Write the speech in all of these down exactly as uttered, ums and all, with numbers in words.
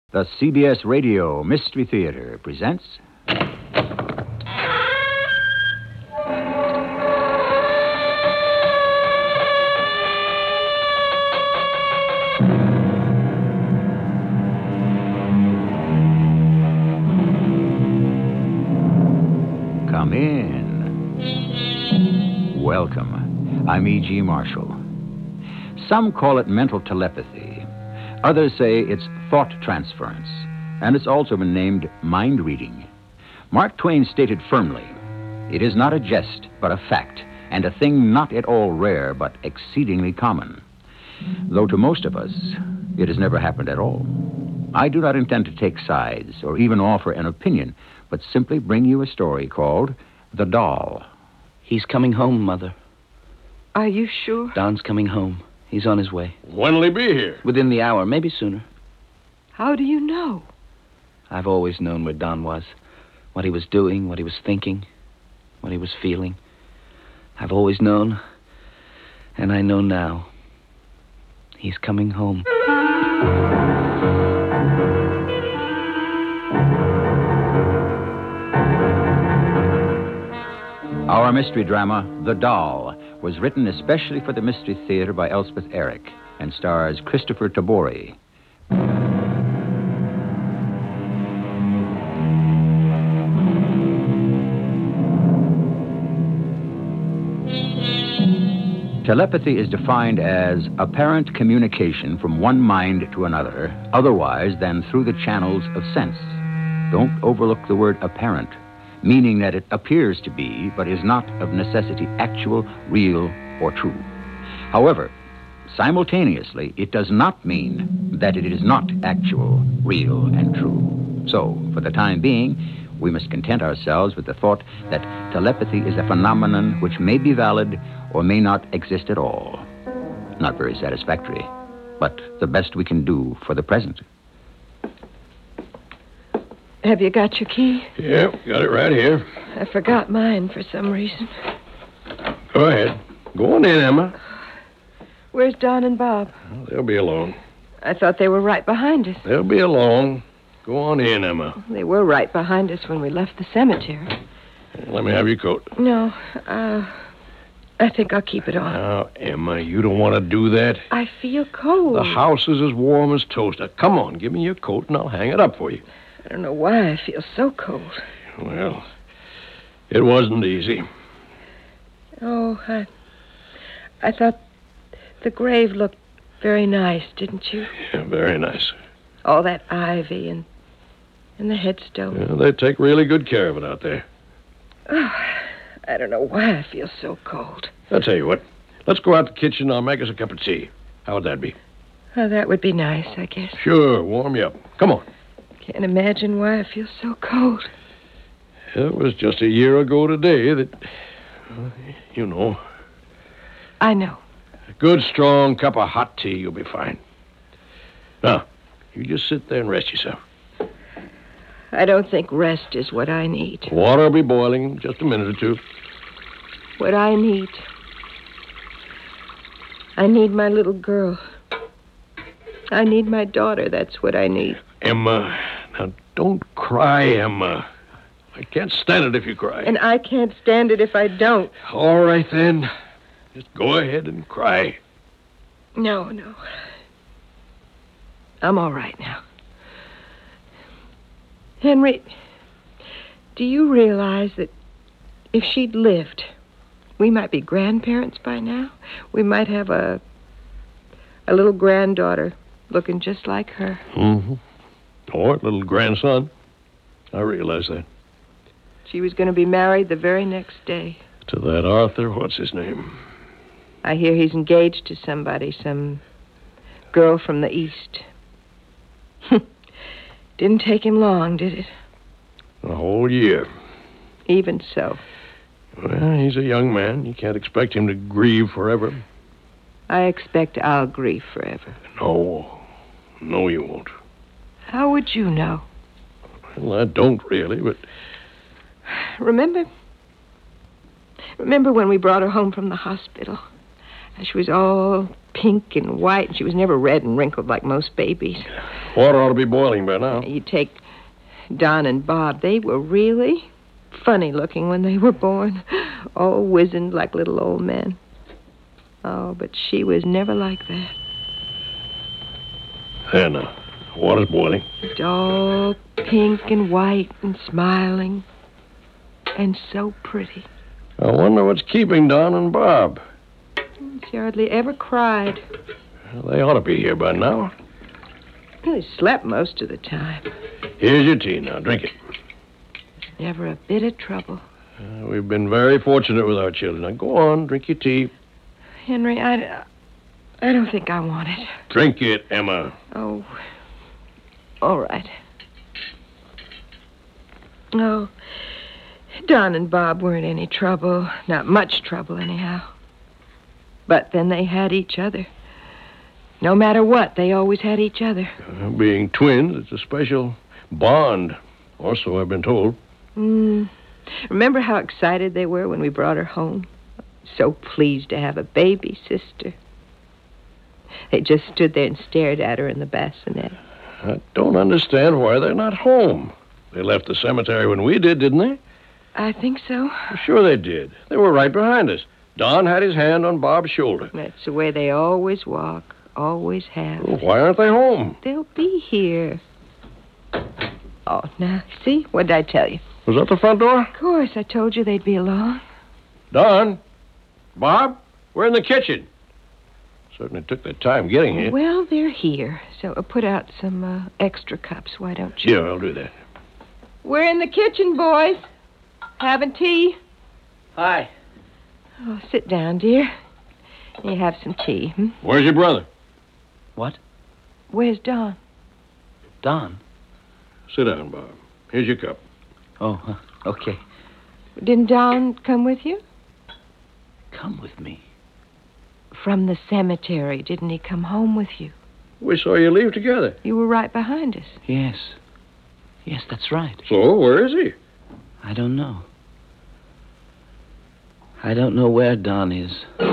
The C B S Radio Mystery Theater presents... Come in. Welcome. I'm E G. Marshall. Some call it mental telepathy. Others say it's thought transference, and it's also been named mind reading. Mark Twain stated firmly, it is not a jest, but a fact, and a thing not at all rare, but exceedingly common. Though to most of us, it has never happened at all. I do not intend to take sides or even offer an opinion, but simply bring you a story called The Doll. He's coming home, Mother. Are you sure? Don's coming home. He's on his way. When'll he be here? Within the hour, maybe sooner. How do you know? I've always known where Don was. What he was doing, what he was thinking, what he was feeling. I've always known, and I know now. He's coming home. Our mystery drama, The Doll, was written especially for the Mystery Theater by Elspeth Eric and stars Christopher Tabori. Telepathy is defined as apparent communication from one mind to another, otherwise than through the channels of sense. Don't overlook the word apparent, meaning that it appears to be, but is not of necessity actual, real, or true. However, simultaneously, it does not mean that it is not actual, real, and true. So, for the time being, we must content ourselves with the thought that telepathy is a phenomenon which may be valid or may not exist at all. Not very satisfactory, but the best we can do for the present. Have you got your key? Yeah, got it right here. I forgot mine for some reason. Go ahead. Go on in, Emma. Where's Don and Bob? Well, they'll be along. I thought they were right behind us. They'll be along. Go on in, Emma. They were right behind us when we left the cemetery. Let me have your coat. No, uh, I think I'll keep it on. Now, Emma, you don't want to do that. I feel cold. The house is as warm as toast. Now, come on, give me your coat and I'll hang it up for you. I don't know why I feel so cold. Well, it wasn't easy. Oh, I, I thought the grave looked very nice, didn't you? Yeah, very nice. All that ivy and and the headstone. Yeah, they take really good care of it out there. Oh, I don't know why I feel so cold. I'll tell you what. Let's go out to the kitchen and I'll make us a cup of tea. How would that be? Oh, that would be nice, I guess. Sure, warm you up. Come on. Can't imagine why I feel so cold. It was just a year ago today that, uh, you know. I know. A good, strong cup of hot tea, you'll be fine. Now, you just sit there and rest yourself. I don't think rest is what I need. Water will be boiling in just a minute or two. What I need... I need my little girl. I need my daughter, that's what I need. Emma, now don't cry, Emma. I can't stand it if you cry. And I can't stand it if I don't. All right, then. Just go ahead and cry. No, no. I'm all right now. Henry, do you realize that if she'd lived, we might be grandparents by now? We might have a a little granddaughter looking just like her. Mm-hmm. Or a little grandson. I realize that. She was going to be married the very next day. To that Arthur, what's his name? I hear he's engaged to somebody, some girl from the East. Didn't take him long, did it? A whole year. Even so. Well, he's a young man. You can't expect him to grieve forever. I expect I'll grieve forever. No. No, you won't. How would you know? Well, I don't really, but... Remember? Remember when we brought her home from the hospital? She was all pink and white, and she was never red and wrinkled like most babies. Water ought to be boiling by now. You take Don and Bob. They were really funny looking when they were born. All wizened like little old men. Oh, but she was never like that. There now. Water's boiling. All pink and white and smiling. And so pretty. I wonder what's keeping Don and Bob. She hardly ever cried. Well, they ought to be here by now. They slept most of the time. Here's your tea now. Drink it. Never a bit of trouble. Uh, we've been very fortunate with our children. Now, go on. Drink your tea. Henry, I, I don't think I want it. Drink it, Emma. Oh, all right. Oh, Don and Bob weren't any trouble. Not much trouble, anyhow. But then they had each other. No matter what, they always had each other. Uh, being twins, it's a special bond. Or so I've been told. Mm. Remember how excited they were when we brought her home? So pleased to have a baby sister. They just stood there and stared at her in the bassinet. I don't understand why they're not home. They left the cemetery when we did, didn't they? I think so. Sure they did. They were right behind us. Don had his hand on Bob's shoulder. That's the way they always walk, always have. Well, why aren't they home? They'll be here. Oh, now, see? What did I tell you? Was that the front door? Of course, I told you they'd be along. Don? Bob? We're in the kitchen. Certainly took their time getting here. Well, they're here. So uh, put out some uh, extra cups, why don't you? Yeah, I'll do that. We're in the kitchen, boys. Having tea? Hi. Oh, sit down, dear. You have some tea, hmm? Where's your brother? What? Where's Don? Don? Sit down, Bob. Here's your cup. Oh, uh, okay. Didn't Don come with you? Come with me. From the cemetery. Didn't he come home with you? We saw you leave together. You were right behind us. Yes. Yes, that's right. So, where is he? I don't know. I don't know where Don is.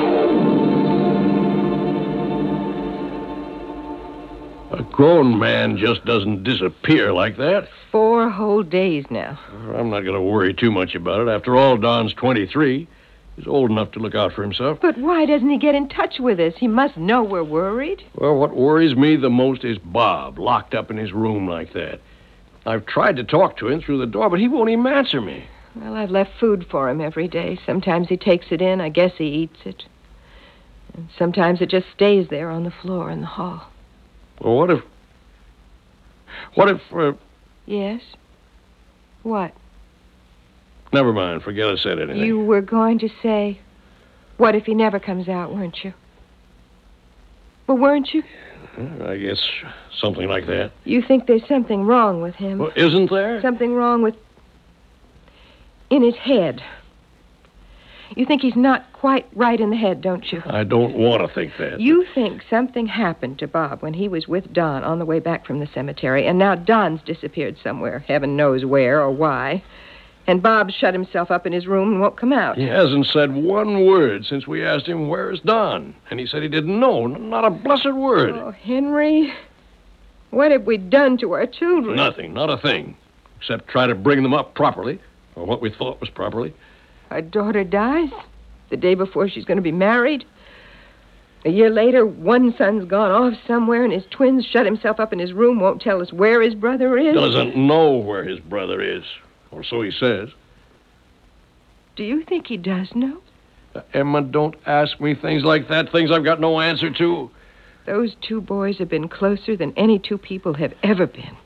A grown man just doesn't disappear like that. Four whole days now. I'm not going to worry too much about it. After all, Don's twenty-three. He's old enough to look out for himself. But why doesn't he get in touch with us? He must know we're worried. Well, what worries me the most is Bob, locked up in his room like that. I've tried to talk to him through the door, but he won't even answer me. Well, I've left food for him every day. Sometimes he takes it in. I guess he eats it. And sometimes it just stays there on the floor in the hall. Well, what if... What if... Uh, Yes? What? never mind. Forget I said anything. You were going to say, what if he never comes out, weren't you? Well, weren't you? I guess something like that. You think there's something wrong with him. Well, isn't there? Something wrong with... in his head. You think he's not quite right in the head, don't you? I don't want to think that. You think something happened to Bob when he was with Don on the way back from the cemetery, and now Don's disappeared somewhere, heaven knows where or why, and Bob shut himself up in his room and won't come out. He hasn't said one word since we asked him, where's Don? And he said he didn't know. Not a blessed word. Oh, Henry, what have we done to our children? Nothing, not a thing. Except try to bring them up properly, or what we thought was properly. Our daughter dies the day before she's going to be married. A year later, one son's gone off somewhere, and his twins shut himself up in his room, won't tell us where his brother is. Doesn't know where his brother is, or so he says. Do you think he does know? Uh, Emma, don't ask me things like that, things I've got no answer to. Those two boys have been closer than any two people have ever been.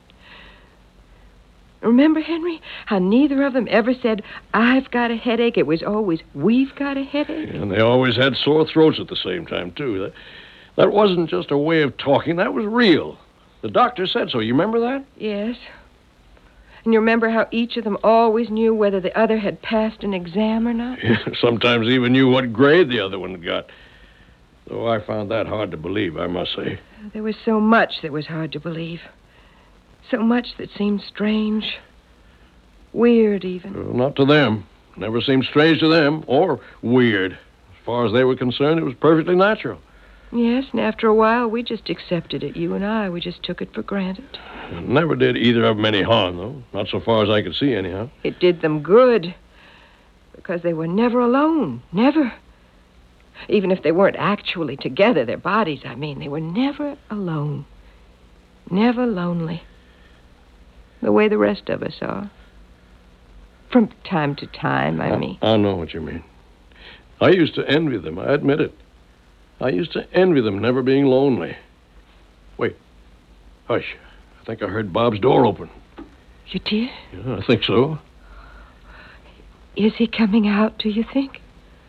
Remember, Henry, how neither of them ever said, I've got a headache. It was always, we've got a headache. And they always had sore throats at the same time, too. That, that wasn't just a way of talking. That was real. The doctor said so. You remember that? Yes. And you remember how each of them always knew whether the other had passed an exam or not? Sometimes even knew what grade the other one got. Though I found that hard to believe, I must say. There was so much that was hard to believe. So much that seemed strange. Weird, even. Well, not to them. Never seemed strange to them, or weird. As far as they were concerned, it was perfectly natural. Yes, and after a while, we just accepted it. You and I, we just took it for granted. It never did either of them any harm, though. Not so far as I could see, anyhow. It did them good. Because they were never alone. Never. Even if they weren't actually together, their bodies, I mean, they were never alone. Never lonely. The way the rest of us are. From time to time, I mean. I, I know what you mean. I used to envy them, I admit it. I used to envy them never being lonely. Wait. Hush. I think I heard Bob's door open. You did? Yeah, I think so. Is he coming out, do you think?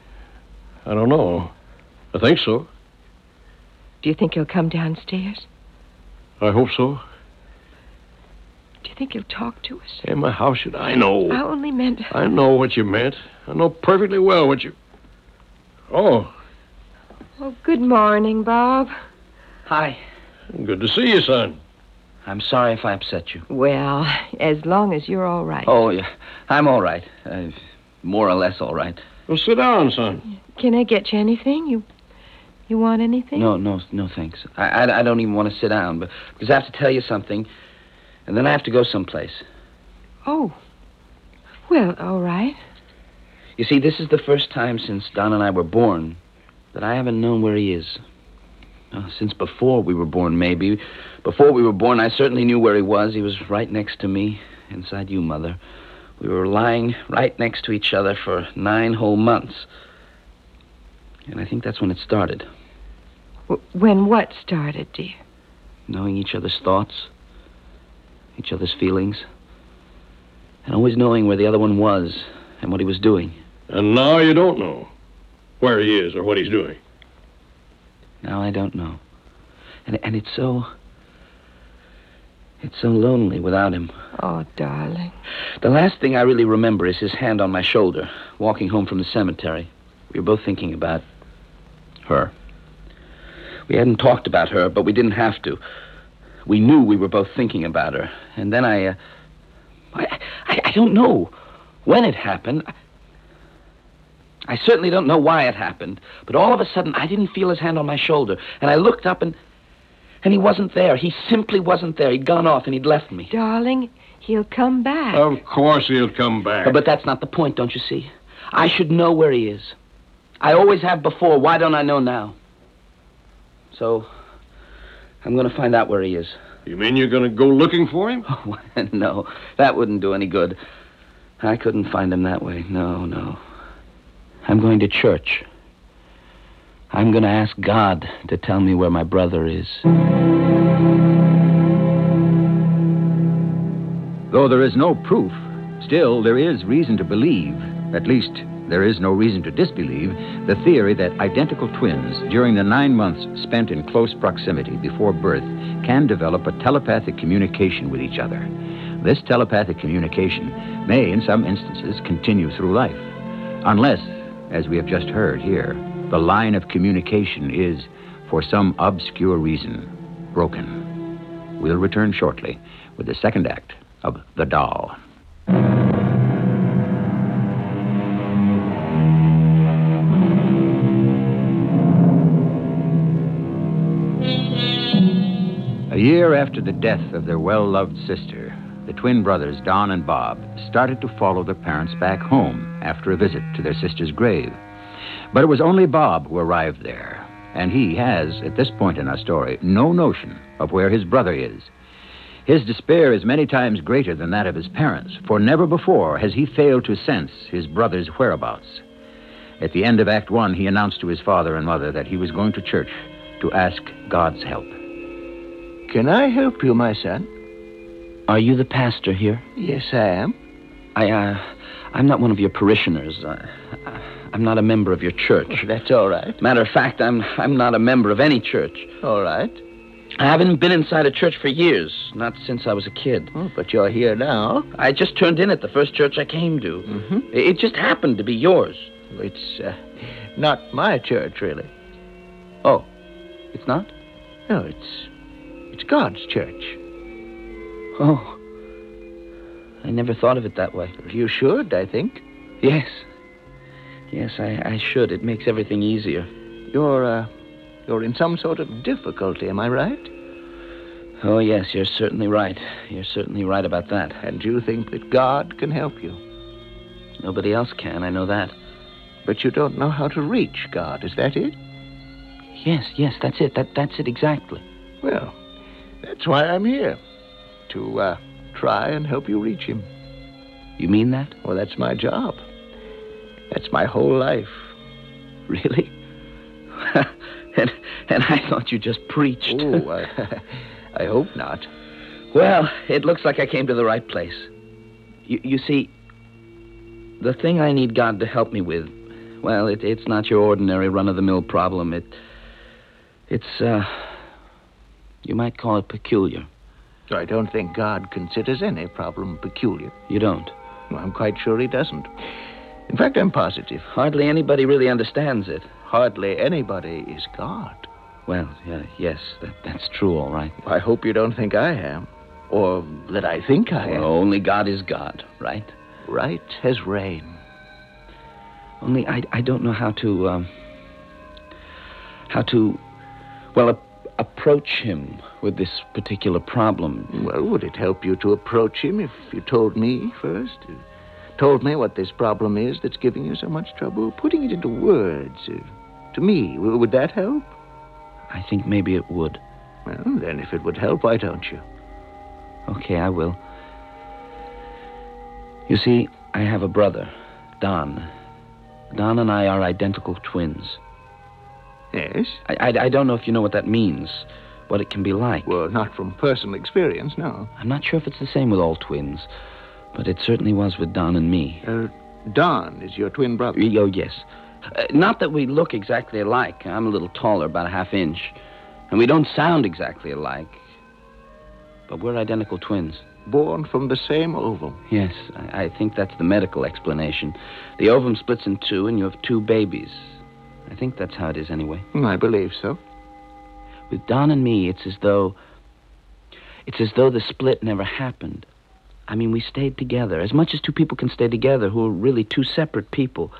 I don't know. I think so. Do you think he'll come downstairs? I hope so. Do you think he'll talk to us? Emma, how should I know? I only meant... I know what you meant. I know perfectly well what you... Oh. Oh, good morning, Bob. Hi. Good to see you, son. I'm sorry if I upset you. Well, as long as you're all right. Oh, yeah. I'm all right. Uh, more or less all right. Well, sit down, son. Can I get you anything? You you want anything? No, no, no, thanks. I, I, I don't even want to sit down, but because I have to tell you something, and then I have to go someplace. Oh. Well, all right. You see, this is the first time since Don and I were born that I haven't known where he is. Uh, since before we were born, maybe. Before we were born, I certainly knew where he was. He was right next to me, inside you, Mother. We were lying right next to each other for nine whole months. And I think that's when it started. W- when what started, dear? Knowing each other's thoughts, each other's feelings, and always knowing where the other one was and what he was doing. And now you don't know where he is or what he's doing. Now I don't know. And, and it's so... It's so lonely without him. Oh, darling. The last thing I really remember is his hand on my shoulder, walking home from the cemetery. We were both thinking about her. We hadn't talked about her, but we didn't have to. We knew we were both thinking about her. And then I... Uh, I, I, I don't know when it happened. I, I certainly don't know why it happened. But all of a sudden, I didn't feel his hand on my shoulder. And I looked up and... And he wasn't there. He simply wasn't there. He'd gone off and he'd left me. Darling, he'll come back. Of course he'll come back. But, but that's not the point, don't you see? I should know where he is. I always have before. Why don't I know now? So, I'm going to find out where he is. You mean you're going to go looking for him? Oh, no, that wouldn't do any good. I couldn't find him that way. No, no. I'm going to church. I'm going to ask God to tell me where my brother is. Though there is no proof, still there is reason to believe, at least there is no reason to disbelieve, the theory that identical twins, during the nine months spent in close proximity before birth, can develop a telepathic communication with each other. This telepathic communication may, in some instances, continue through life, unless, as we have just heard here, the line of communication is, for some obscure reason, broken. We'll return shortly with the second act of The Doll. A year after the death of their well-loved sister, the twin brothers, Don and Bob, started to follow their parents back home after a visit to their sister's grave. But it was only Bob who arrived there, and he has, at this point in our story, no notion of where his brother is. His despair is many times greater than that of his parents, for never before has he failed to sense his brother's whereabouts. At the end of Act One, he announced to his father and mother that he was going to church to ask God's help. Can I help you, my son? Are you the pastor here? Yes, I am. I, uh, I'm not one of your parishioners. I, I, I'm not a member of your church. Oh, that's all right. Matter of fact, I'm, I'm not a member of any church. All right. I haven't been inside a church for years, not since I was a kid. Oh, but you're here now. I just turned in at the first church I came to. Mm-hmm. It just happened to be yours. It's uh, not my church, really. Oh, it's not? No, it's it's God's church. Oh, I never thought of it that way. You should, I think. Yes. Yes, I, I should. It makes everything easier. You're, uh, You're in some sort of difficulty, am I right? Oh, yes, you're certainly right. You're certainly right about that. And you think that God can help you. Nobody else can, I know that. But you don't know how to reach God, is that it? Yes, yes, that's it. That, that's it exactly. Well, that's why I'm here. To, uh, try and help you reach him. You mean that? Well, that's my job. That's my whole life. Really? and, and I thought you just preached. Oh, I, I hope not. Well, it looks like I came to the right place. You, you see, the thing I need God to help me with, well, it, it's not your ordinary run-of-the-mill problem. It, it's, uh, you might call it peculiar. I don't think God considers any problem peculiar. You don't? Well, I'm quite sure he doesn't. In fact, I'm positive. Hardly anybody really understands it. Hardly anybody is God. Well, yeah, yes, that, that's true, all right. I hope you don't think I am. Or that I think I am. Well, only God is God, right? Right as rain. Only I, I don't know how to, um, how to, well, a- approach him with this particular problem. Well, would it help you to approach him if you told me first? Told me what this problem is that's giving you so much trouble? Putting it into words, uh, to me, w- would that help? I think maybe it would. Well, then if it would help, why don't you? Okay, I will. You see, I have a brother, Don. Don and I are identical twins. Yes? I, I, I don't know if you know what that means, what it can be like. Well, not from personal experience, no. I'm not sure if it's the same with all twins, but it certainly was with Don and me. Uh, Don is your twin brother. Oh, yes. Uh, not that we look exactly alike. I'm a little taller, about a half inch. And we don't sound exactly alike. But we're identical twins. Born from the same ovum. Yes, I, I think that's the medical explanation. The ovum splits in two, and you have two babies. I think that's how it is anyway. I believe so. With Don and me, it's as though... It's as though the split never happened. I mean, we stayed together, as much as two people can stay together who are really two separate people.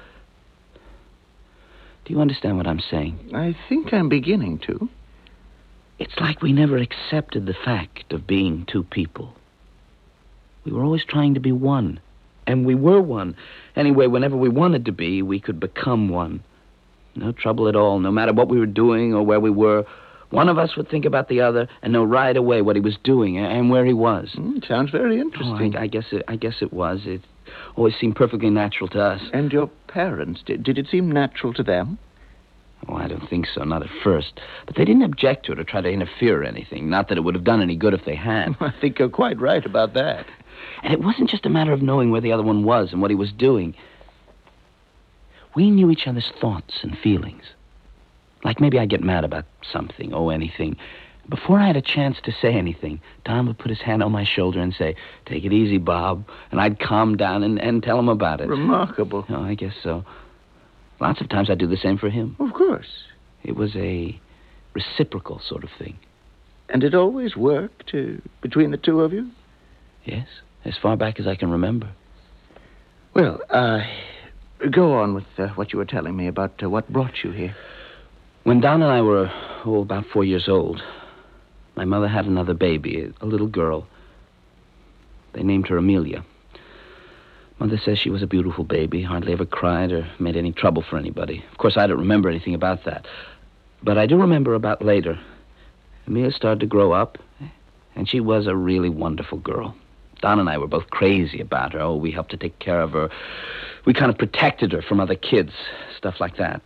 Do you understand what I'm saying? I think I'm beginning to. It's like we never accepted the fact of being two people. We were always trying to be one. And we were one. Anyway, whenever we wanted to be, we could become one. No trouble at all. No matter what we were doing or where we were, one of us would think about the other and know right away what he was doing and where he was. Mm, sounds very interesting. Oh, I, I guess it, I guess it was. It always seemed perfectly natural to us. And your parents, did, did it seem natural to them? Oh, I don't think so, not at first. But they didn't object to it or try to interfere or anything. Not that it would have done any good if they had. I think you're quite right about that. And it wasn't just a matter of knowing where the other one was and what he was doing. We knew each other's thoughts and feelings. Like maybe I'd get mad about something, or anything. Before I had a chance to say anything, Don would put his hand on my shoulder and say, "Take it easy, Bob." And I'd calm down and, and tell him about it. Remarkable. Oh, I guess so. Lots of times I'd do the same for him. Of course. It was a reciprocal sort of thing. And it always worked uh, between the two of you? Yes, as far back as I can remember. Well, uh, go on with uh, what you were telling me about uh, what brought you here. When Don and I were, oh, about four years old, my mother had another baby, a little girl. They named her Amelia. Mother says she was a beautiful baby, hardly ever cried or made any trouble for anybody. Of course, I don't remember anything about that. But I do remember about later. Amelia started to grow up, and she was a really wonderful girl. Don and I were both crazy about her. Oh, we helped to take care of her. We kind of protected her from other kids, stuff like that.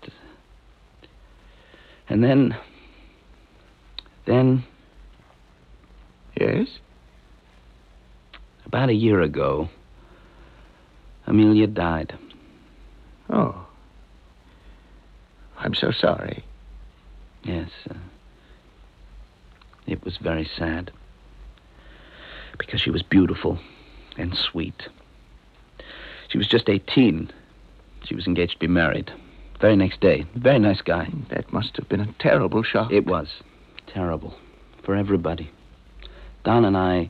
And then... Then... Yes? About a year ago, Amelia died. Oh. I'm so sorry. Yes. Uh, it was very sad. Because she was beautiful and sweet. She was just eighteen. She was engaged to be married. Very next day. Very nice guy. That must have been a terrible shock. It was. Terrible. For everybody. Don and I...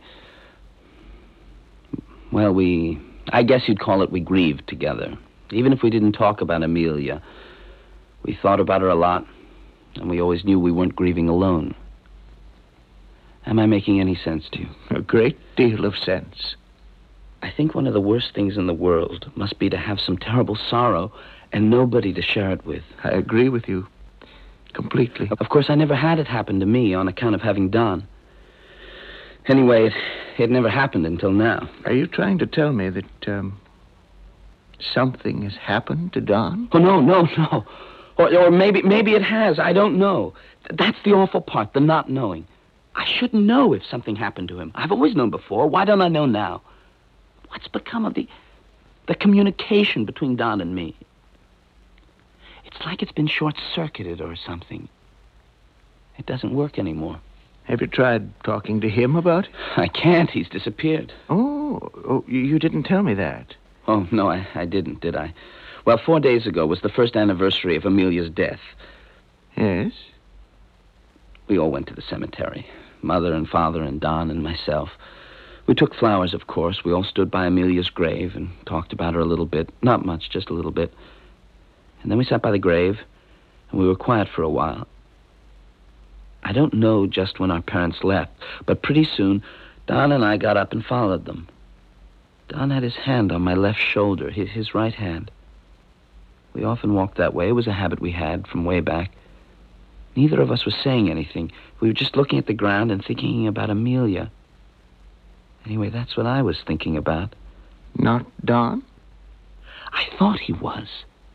Well, we... I guess you'd call it we grieved together. Even if we didn't talk about Amelia, we thought about her a lot. And we always knew we weren't grieving alone. Am I making any sense to you? A great deal of sense. I think one of the worst things in the world must be to have some terrible sorrow and nobody to share it with. I agree with you completely. Of course, I never had it happen to me on account of having Don. Anyway, it, it never happened until now. Are you trying to tell me that um, something has happened to Don? Oh, no, no, no. Or, or maybe maybe it has. I don't know. That's the awful part, the not knowing. I shouldn't know if something happened to him. I've always known before. Why don't I know now? What's become of the, the communication between Don and me? It's like it's been short-circuited or something. It doesn't work anymore. Have you tried talking to him about it? I can't. He's disappeared. Oh, oh you you didn't tell me that. Oh, no, I, I didn't, did I? Well, four days ago was the first anniversary of Amelia's death. Yes? We all went to the cemetery. Mother and Father and Don and myself. We took flowers, of course. We all stood by Amelia's grave and talked about her a little bit. Not much, just a little bit. And then we sat by the grave, and we were quiet for a while. I don't know just when our parents left, but pretty soon, Don and I got up and followed them. Don had his hand on my left shoulder, his, his right hand. We often walked that way. It was a habit we had from way back. Neither of us was saying anything. We were just looking at the ground and thinking about Amelia. Anyway, that's what I was thinking about. Not Don? I thought he was.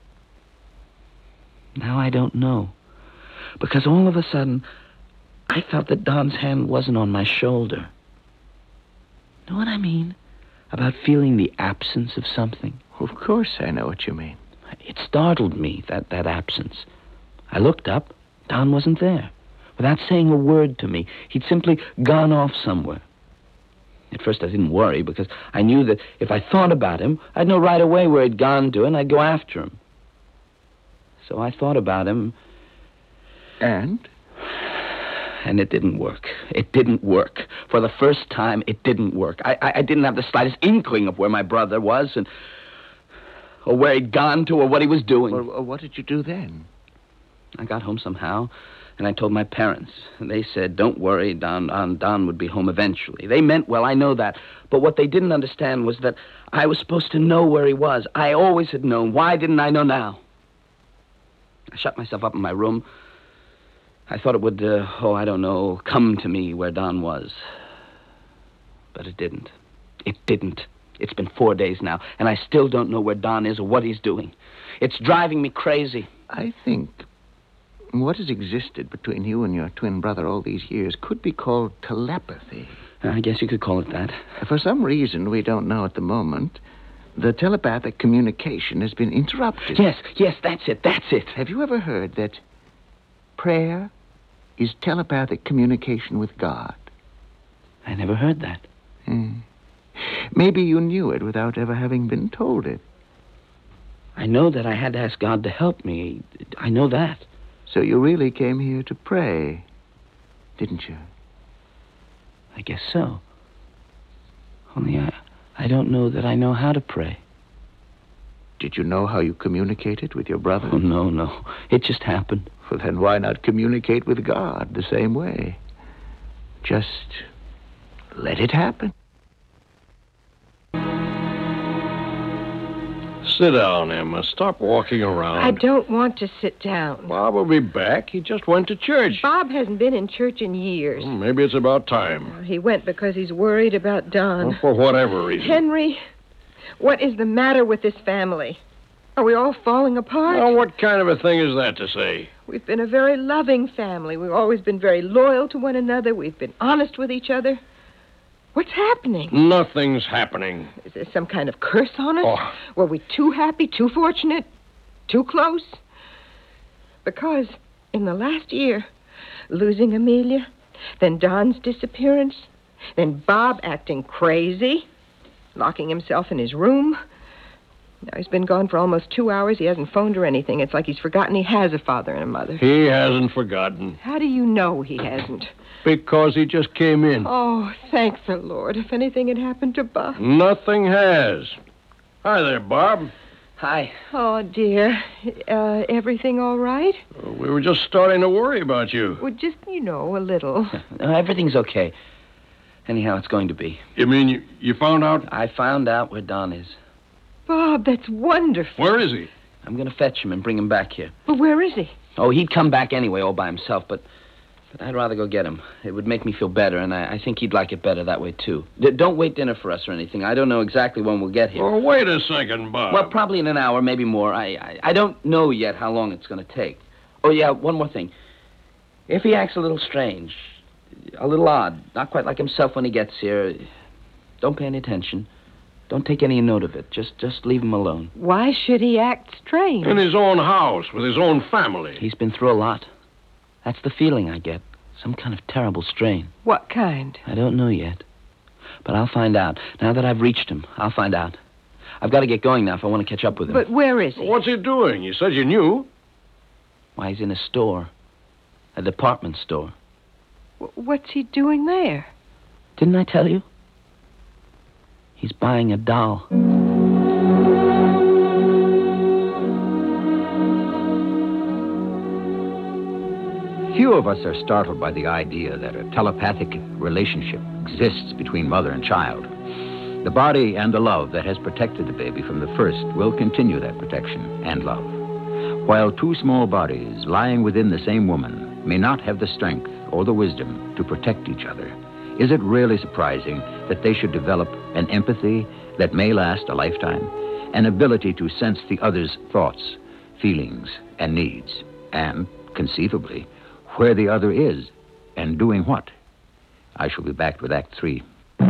Now I don't know. Because all of a sudden, I felt that Don's hand wasn't on my shoulder. Know what I mean? About feeling the absence of something. Of course I know what you mean. It startled me, that, that absence. I looked up. Don wasn't there. Without saying a word to me, he'd simply gone off somewhere. At first I didn't worry, because I knew that if I thought about him, I'd know right away where he'd gone to, and I'd go after him. So I thought about him. And? And it didn't work. It didn't work. For the first time, it didn't work. I, I, I didn't have the slightest inkling of where my brother was, and or where he'd gone to, or what he was doing. Well, what did you do then? I got home somehow, and I told my parents. And they said, don't worry, Don, Don, Don would be home eventually. They meant well, I know that. But what they didn't understand was that I was supposed to know where he was. I always had known. Why didn't I know now? I shut myself up in my room. I thought it would, uh, oh, I don't know, come to me where Don was. But it didn't. It didn't. It's been four days now, and I still don't know where Don is or what he's doing. It's driving me crazy. I think what has existed between you and your twin brother all these years could be called telepathy. I guess you could call it that. For some reason we don't know at the moment, the telepathic communication has been interrupted. Yes, yes, that's it, that's it. Have you ever heard that prayer is telepathic communication with God? I never heard that. Hmm. Maybe you knew it without ever having been told it. I know that I had to ask God to help me. I know that. So you really came here to pray, didn't you? I guess so. Only I, I don't know that I know how to pray. Did you know how you communicated with your brother? Oh, no, no. It just happened. Well, then why not communicate with God the same way? Just let it happen. Sit down, Emma. Stop walking around. I don't want to sit down. Bob will be back. He just went to church. Bob hasn't been in church in years. Well, maybe it's about time. He went because he's worried about Don. Well, for whatever reason. Henry, what is the matter with this family? Are we all falling apart? Well, what kind of a thing is that to say? We've been a very loving family. We've always been very loyal to one another. We've been honest with each other. What's happening? Nothing's happening. Is there some kind of curse on us? Oh. Were we too happy, too fortunate, too close? Because in the last year, losing Amelia, then Don's disappearance, then Bob acting crazy, locking himself in his room. Now he's been gone for almost two hours. He hasn't phoned or anything. It's like he's forgotten he has a father and a mother. He hasn't forgotten. How do you know he hasn't? Because he just came in. Oh, thank the Lord. If anything had happened to Bob. Nothing has. Hi there, Bob. Hi. Oh, dear. Uh, everything all right? Uh, we were just starting to worry about you. Well, just, you know, a little. Uh, everything's okay. Anyhow, it's going to be. You mean you, you found out? I found out where Don is. Bob, that's wonderful. Where is he? I'm going to fetch him and bring him back here. But where is he? Oh, he'd come back anyway, all by himself, but but I'd rather go get him. It would make me feel better, and I, I think he'd like it better that way, too. D- don't wait dinner for us or anything. I don't know exactly when we'll get here. Oh, wait a second, Bob. Well, probably in an hour, maybe more. I, I, I don't know yet how long it's going to take. Oh, yeah, one more thing. If he acts a little strange, a little odd, not quite like himself when he gets here, don't pay any attention. Don't take any note of it. Just just leave him alone. Why should he act strange? In his own house, with his own family. He's been through a lot. That's the feeling I get. Some kind of terrible strain. What kind? I don't know yet. But I'll find out. Now that I've reached him, I'll find out. I've got to get going now if I want to catch up with him. But where is he? What's he doing? You said you knew. Why, he's in a store. A department store. W- What's he doing there? Didn't I tell you? He's buying a doll. Few of us are startled by the idea that a telepathic relationship exists between mother and child. The body and the love that has protected the baby from the first will continue that protection and love. While two small bodies lying within the same woman may not have the strength or the wisdom to protect each other, is it really surprising that they should develop an empathy that may last a lifetime, an ability to sense the other's thoughts, feelings, and needs, and, conceivably, where the other is and doing what? I shall be back with Act Three.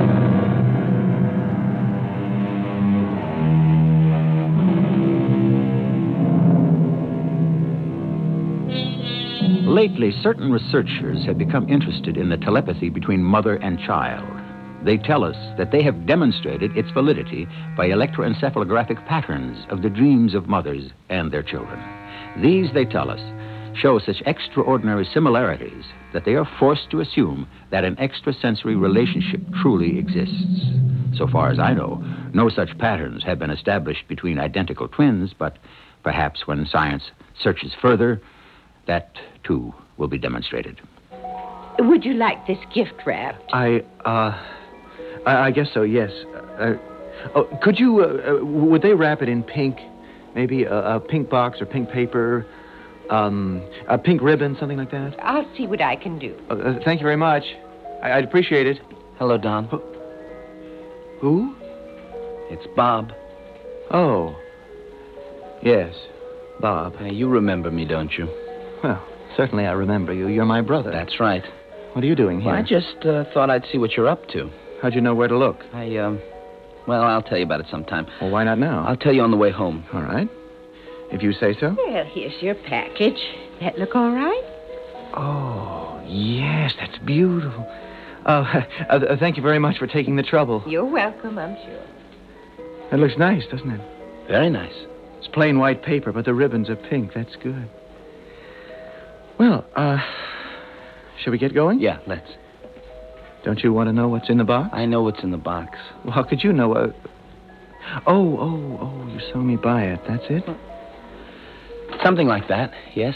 Lately, certain researchers have become interested in the telepathy between mother and child. They tell us that they have demonstrated its validity by electroencephalographic patterns of the dreams of mothers and their children. These, they tell us, show such extraordinary similarities that they are forced to assume that an extrasensory relationship truly exists. So far as I know, no such patterns have been established between identical twins, but perhaps when science searches further, that, too, will be demonstrated. Would you like this gift wrapped? I, uh, I, I guess so, yes. Uh, oh, could you, uh, uh, would they wrap it in pink? Maybe a, a pink box or pink paper, um, a pink ribbon, something like that? I'll see what I can do. Uh, uh, thank you very much. I, I'd appreciate it. Hello, Don. Who? It's Bob. Oh. Yes, Bob. Hey, you remember me, don't you? Well, certainly I remember you. You're my brother. That's right. What are you doing here? Well, I just uh, thought I'd see what you're up to. How'd you know where to look? I, um, well, I'll tell you about it sometime. Well, why not now? I'll tell you on the way home. All right. If you say so. Well, here's your package. That look all right? Oh, yes, that's beautiful. Uh, uh, thank you very much for taking the trouble. You're welcome, I'm sure. It looks nice, doesn't it? Very nice. It's plain white paper, but the ribbons are pink. That's good. Well, uh, shall we get going? Yeah, let's. Don't you want to know what's in the box? I know what's in the box. Well, how could you know? Uh... Oh, oh, oh, you saw me buy it. That's it? Something like that, yes.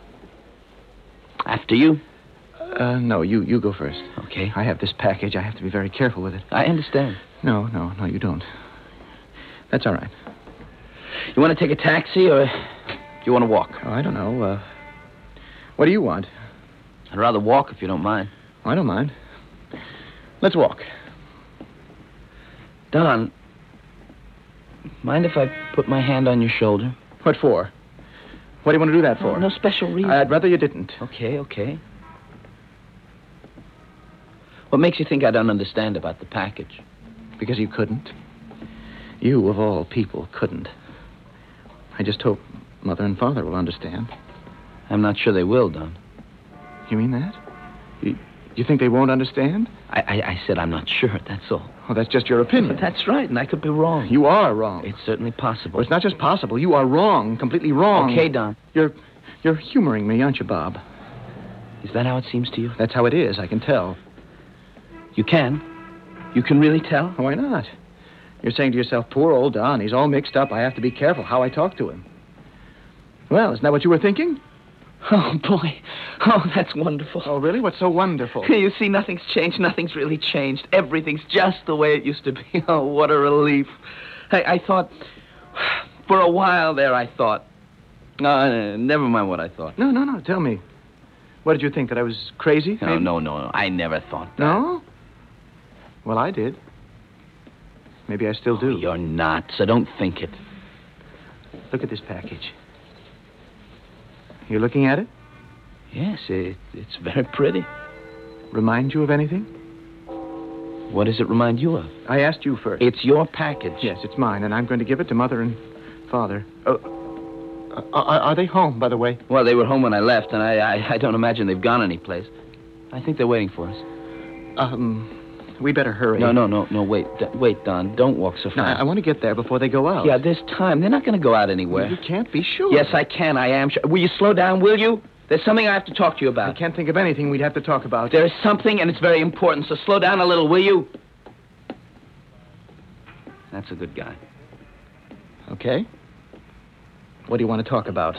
After you. Uh, no, you, you go first. Okay. I have this package. I have to be very careful with it. I understand. No, no, no, you don't. That's all right. You want to take a taxi, or do you want to walk? Oh, I don't know. Uh, what do you want? I'd rather walk if you don't mind. I don't mind. Let's walk. Don, mind if I put my hand on your shoulder? What for? What do you want to do that for? Oh, no special reason. I'd rather you didn't. Okay, okay. What makes you think I don't understand about the package? Because you couldn't. You, of all people, couldn't. I just hope Mother and Father will understand. I'm not sure they will, Don. You mean that? You, you think they won't understand? I, I, I said I'm not sure, that's all. Oh, that's just your opinion. But that's right, and I could be wrong. You are wrong. It's certainly possible. Well, it's not just possible. You are wrong, completely wrong. Okay, Don. You're, you're humoring me, aren't you, Bob? Is that how it seems to you? That's how it is, I can tell. You can? You can really tell? Why not? You're saying to yourself, poor old Don, he's all mixed up. I have to be careful how I talk to him. Well, isn't that what you were thinking? Oh, boy. Oh, that's wonderful. Oh, really? What's so wonderful? You see, nothing's changed. Nothing's really changed. Everything's just the way it used to be. Oh, what a relief. I, I thought... For a while there, I thought... No, never mind what I thought. No, no, no. Tell me. What did you think, that I was crazy? No, maybe? no, no, no. I never thought that. No? Well, I did. Maybe I still do. Oh, you're not, so don't think it. Look at this package. You're looking at it? Yes, it, it's very pretty. Remind you of anything? What does it remind you of? I asked you first. It's your package. Yes, it's mine, and I'm going to give it to Mother and Father. Uh, are, are they home, by the way? Well, they were home when I left, and I, I, I don't imagine they've gone anyplace. I think they're waiting for us. Um, we better hurry. No, no, no, no, wait. D- wait, Don. Don't walk so fast. No, I, I want to get there before they go out. Yeah, this time. They're not going to go out anywhere. You can't be sure. Yes, I can. I am sure. Will you slow down, will you? There's something I have to talk to you I about. can't think of anything we'd have to talk about. There's something, and it's very important, so slow down a little, will you? That's a good guy. Okay. What do you want to talk about?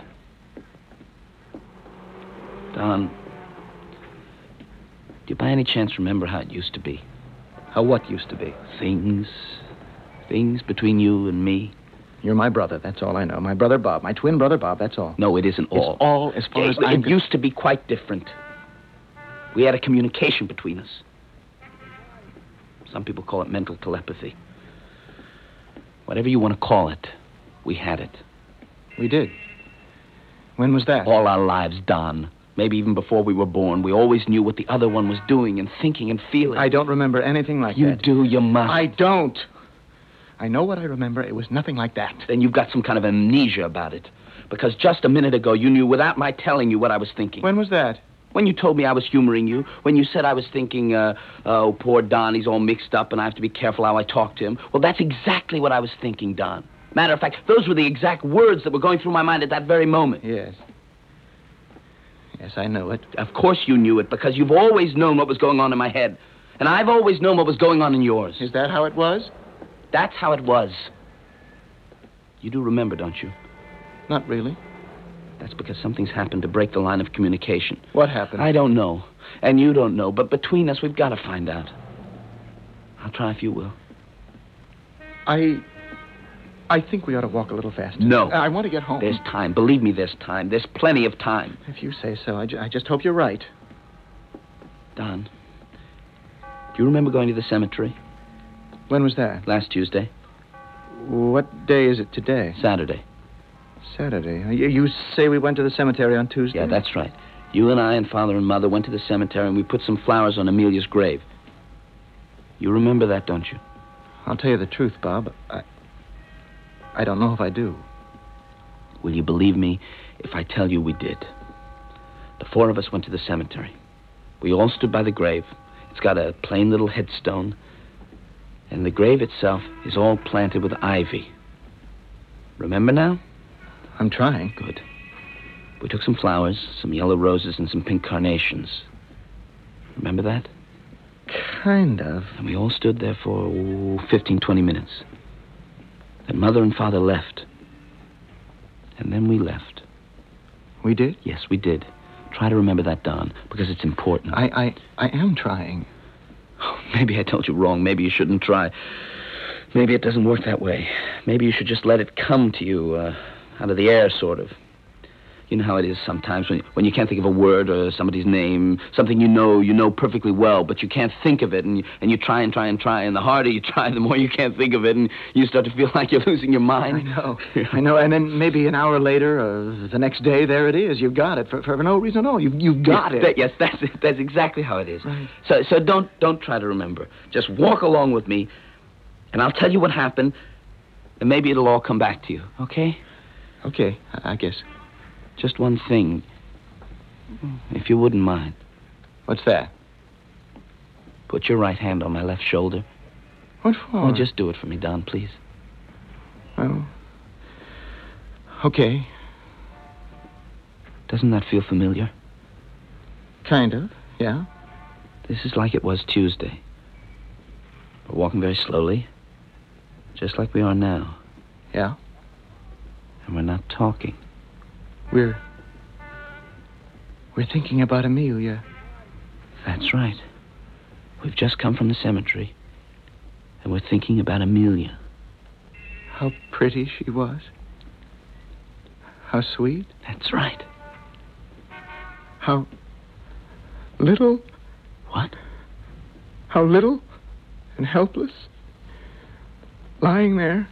Don, do you by any chance remember how it used to be? How what used to be? Things. Things between you and me. You're my brother, that's all I know. My brother Bob. My twin brother Bob, that's all. No, it isn't all. It's all as far Yeah, as it I'm... used to be quite different. We had a communication between us. Some people call it mental telepathy. Whatever you want to call it, we had it. We did. When was that? All our lives, Don. Maybe even before we were born. We always knew what the other one was doing and thinking and feeling. I don't remember anything like you that. You do, you must. I don't. I know what I remember. It was nothing like that. Then you've got some kind of amnesia about it. Because just a minute ago, you knew without my telling you what I was thinking. When was that? When you told me I was humoring you. When you said I was thinking, uh, oh, poor Don, he's all mixed up and I have to be careful how I talk to him. Well, that's exactly what I was thinking, Don. Matter of fact, those were the exact words that were going through my mind at that very moment. Yes. Yes, I know it. Of course you knew it, because you've always known what was going on in my head. And I've always known what was going on in yours. Is that how it was? That's how it was. You do remember, don't you? Not really. That's because something's happened to break the line of communication. What happened? I don't know. And you don't know. But between us, we've got to find out. I'll try if you will. I... I think we ought to walk a little faster. No. I want to get home. There's time. Believe me, there's time. There's plenty of time. If you say so. I, ju- I just hope you're right. Don, do you remember going to the cemetery? When was that? Last Tuesday. What day is it today? Saturday. Saturday. You, you say we went to the cemetery on Tuesday? Yeah, that's right. You and I and Father and Mother went to the cemetery and we put some flowers on Amelia's grave. You remember that, don't you? I'll tell you the truth, Bob. I... I don't know if I do. Will you believe me if I tell you we did? The four of us went to the cemetery. We all stood by the grave. It's got a plain little headstone. And the grave itself is all planted with ivy. Remember now? I'm trying. Good. We took some flowers, some yellow roses, and some pink carnations. Remember that? Kind of. And we all stood there for oh, fifteen, twenty minutes. Then Mother and Father left. And then we left. We did? Yes, we did. Try to remember that, Don, because it's important. I, I, I am trying. Oh, maybe I told you wrong. Maybe you shouldn't try. Maybe it doesn't work that way. Maybe you should just let it come to you, uh, out of the air, sort of. You know how it is sometimes when, when you can't think of a word or somebody's name, something you know, you know perfectly well, but you can't think of it, and you, and you try and try and try, and the harder you try, the more you can't think of it, and you start to feel like you're losing your mind. I know. I know, and then maybe an hour later or the next day, there it is. You've got it for, for no reason at all. You've, you've got yes, it. That, yes, that's it. That's exactly how it is. Right. So, so don't, don't try to remember. Just walk along with me, and I'll tell you what happened, and maybe it'll all come back to you, okay? Okay, I, I guess. Just one thing, if you wouldn't mind. What's that? Put your right hand on my left shoulder. What for? Oh, just do it for me, Don, please. Oh. Okay. Doesn't that feel familiar? Kind of, yeah. This is like it was Tuesday. We're walking very slowly. Just like we are now. Yeah? And we're not talking. We're... We're thinking about Amelia. That's right. We've just come from the cemetery. And we're thinking about Amelia. How pretty she was. How sweet. That's right. How little. What? How little and helpless. Lying there.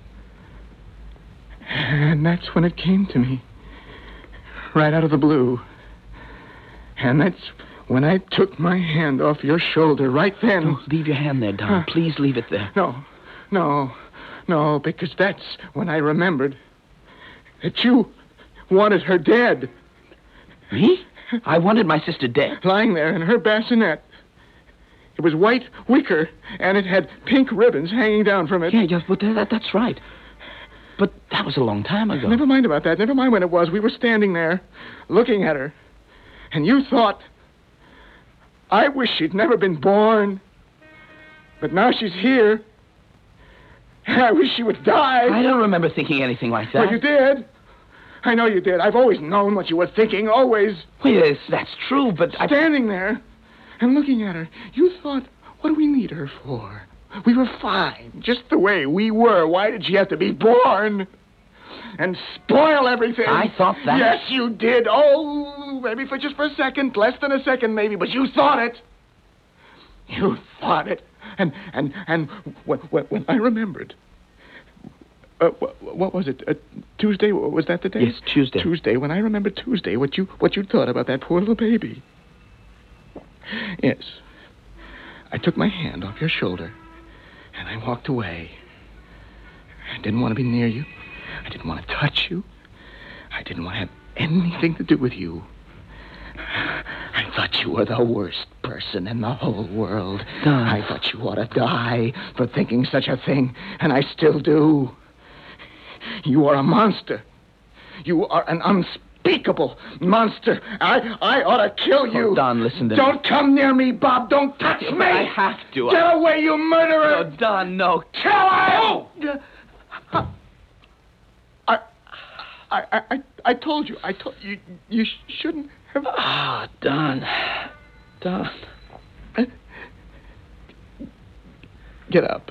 And that's when it came to me. Right out of the blue. And that's when I took my hand off your shoulder right then. No, leave your hand there, Don. Huh. Please leave it there. No, no, no, because that's when I remembered that you wanted her dead. Me? I wanted my sister dead. Lying there in her bassinet. It was white wicker, and it had pink ribbons hanging down from it. Yeah, yeah, but that, that's right. But that was a long time ago. Never mind about that. Never mind when it was. We were standing there, looking at her. And you thought, I wish she'd never been born. But now she's here. And I wish she would die. I don't remember thinking anything like that. Well, you did. I know you did. I've always known what you were thinking, always. Well, yes, that's true, but I... Standing there and looking at her, you thought, what do we need her for? We were fine, just the way we were. Why did she have to be born? And spoil everything. I thought that. Yes, you did. Oh, maybe for just for a second, less than a second, maybe, but you thought it. You thought it. And and and when, when, when I remembered, uh, what, what was it? Uh, Tuesday? Was that the day? Yes, Tuesday. Tuesday. When I remembered Tuesday, what you what you thought about that poor little baby. Yes. I took my hand off your shoulder, and I walked away. I didn't want to be near you. I didn't want to touch you. I didn't want to have anything to do with you. I thought you were the worst person in the whole world. Don. I thought you ought to die for thinking such a thing, and I still do. You are a monster. You are an unspeakable monster. I I ought to kill you. Oh, Don, listen to Don't me. come near me, Bob. Don't touch But me. I have to. Get I... away, you murderer. No, Don, no. Kill him! I, I, I, I, I told you. I told you. You sh- shouldn't have. Ah, Don. Don. Get up.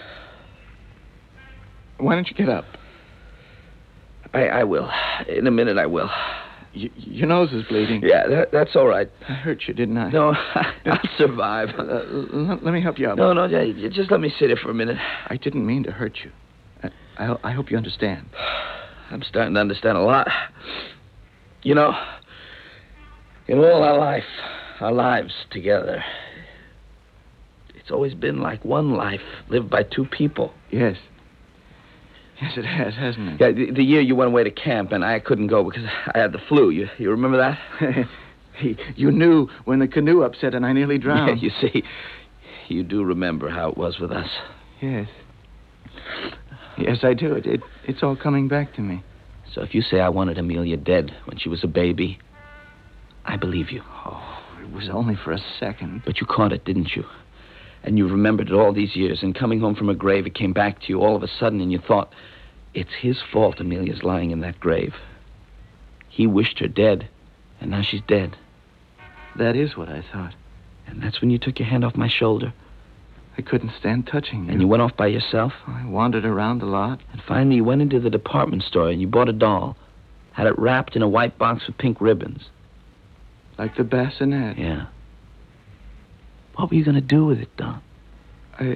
Why don't you get up? I, I will. In a minute, I will. Y- your nose is bleeding. Yeah, that, that's all right. I hurt you, didn't I? No, I'll survive. Uh, l- let me help you up. No, no, yeah, just let me sit here for a minute. I didn't mean to hurt you. I, I, I hope you understand. I'm starting to understand a lot. You know, in all our life, our lives together, it's always been like one life lived by two people. Yes. Yes, it has, hasn't it? Yeah, the, the year you went away to camp and I couldn't go because I had the flu. You you remember that? You knew when the canoe upset and I nearly Yeah, drowned. you see, you do remember how it was with us. Yes. Yes, I do. It, it it's all coming back to me. So if you say I wanted Amelia dead when she was a baby, I believe you. Oh, it was only for a second. But you caught it, didn't you? And you remembered it all these years, and coming home from her grave, it came back to you all of a sudden, and you thought, it's his fault Amelia's lying in that grave. He wished her dead, and now she's dead. That is what I thought. And that's when you took your hand off my shoulder, I couldn't stand touching you. and you went off by yourself. I wandered around a lot. And finally, you went into the department store, and you bought a doll. Had it wrapped in a white box with pink ribbons. Like the bassinet. Yeah. What were you going to do with it, Don? I...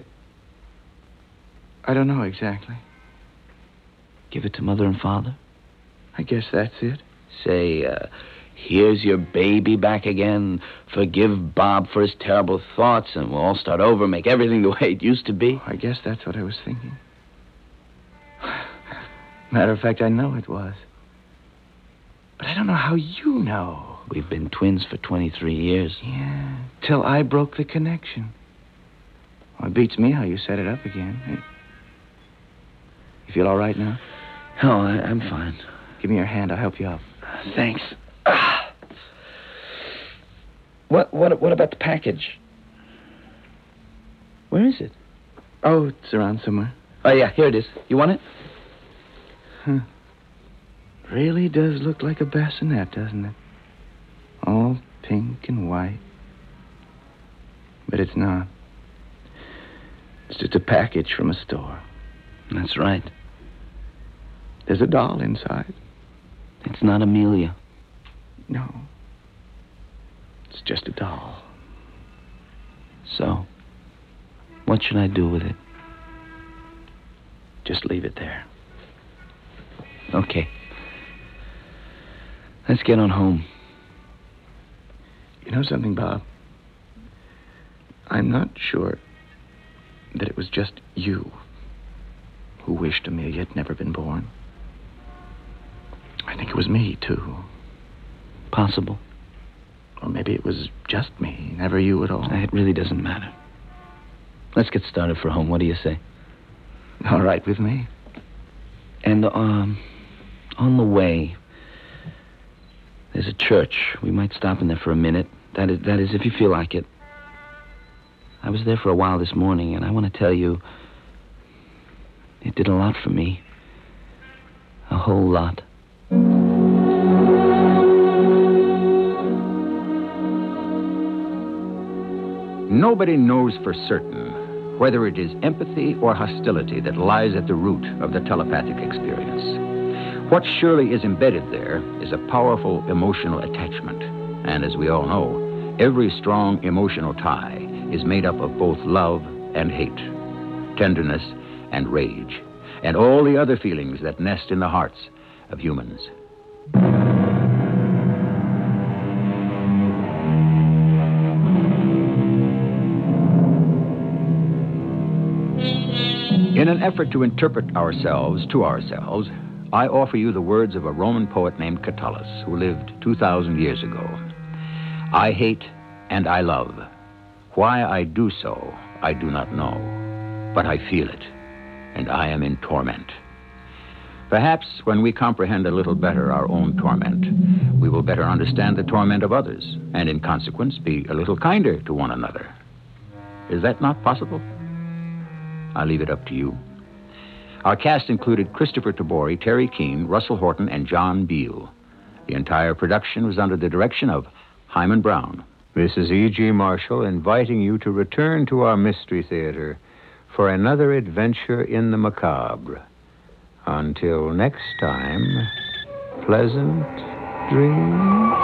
I don't know exactly. Give it to Mother and Father? I guess that's it. Say, uh, here's your baby back again. Forgive Bob for his terrible thoughts, and we'll all start over, make everything the way it used to be. I guess that's what I was thinking. Matter of fact, I know it was. But I don't know how you know. We've been twins for twenty-three years. Yeah, till I broke the connection. Well, it beats me how you set it up again. You feel all right now? Oh, I, I'm fine. Give me your hand. I'll help you up. Thanks. Ah. What, what, what about the package? Where is it? Oh, it's around somewhere. Oh, yeah, here it is. You want it? Huh. Really does look like a bassinet, doesn't it? All pink and white. But it's not. It's just a package from a store. That's right. There's a doll inside. It's not Amelia. No. It's just a doll. So, what should I do with it? Just leave it there. Okay. Let's get on home. You know something, Bob? I'm not sure that it was just you who wished Amelia had never been born. I think it was me, too. Possible. Or maybe it was just me, never you at all. It really doesn't matter. Let's get started for home. What do you say? All right with me. And, um, on the way, there's a church. We might stop in there for a minute. That is, that is, if you feel like it. I was there for a while this morning, and I want to tell you, it did a lot for me. A whole lot. Nobody knows for certain whether it is empathy or hostility that lies at the root of the telepathic experience. What surely is embedded there is a powerful emotional attachment. And as we all know, every strong emotional tie is made up of both love and hate, tenderness and rage, and all the other feelings that nest in the hearts of humans. In an effort to interpret ourselves to ourselves, I offer you the words of a Roman poet named Catullus, who lived two thousand years ago. I hate and I love. Why I do so, I do not know, but I feel it, and I am in torment. Perhaps when we comprehend a little better our own torment, we will better understand the torment of others, and in consequence be a little kinder to one another. Is that not possible? I'll leave it up to you. Our cast included Christopher Tabori, Terry Keane, Russell Horton, and John Beal. The entire production was under the direction of Hyman Brown. This is E G. Marshall inviting you to return to our Mystery Theater for another adventure in the macabre. Until next time, pleasant dreams.